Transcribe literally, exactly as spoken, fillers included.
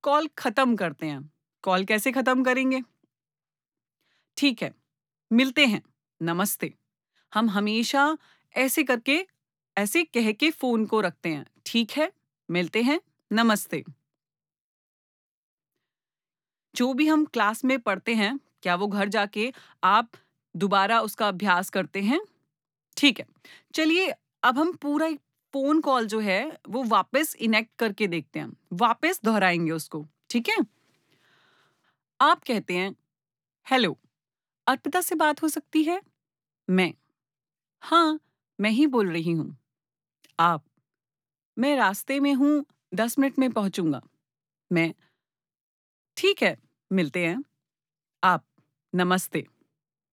Call खत्म करते हैं। कॉल कैसे खत्म करेंगे? ठीक है, मिलते हैं, नमस्ते। हम हमेशा ऐसे करके, ऐसे कह के फ़ोन को रखते हैं। ठीक है, मिलते हैं, नमस्ते। जो भी हम क्लास में पढ़ते हैं, क्या वो घर जाके आप दोबारा उसका अभ्यास करते हैं? ठीक है। चलिए अब हम पूरा एक फ़ोन कॉल जो है वो वापस इनेक्ट करके देखते हैं। वापस दोहराएँगे उसको, ठीक है? आप कहते हैं, हेलो, अर्पिता से बात हो सकती है? मैं, हाँ, मैं ही बोल रही हूँ। आप, मैं रास्ते में हूँ, दस मिनट में पहुँचूँगा। मैं, ठीक है, मिलते हैं। आप, नमस्ते।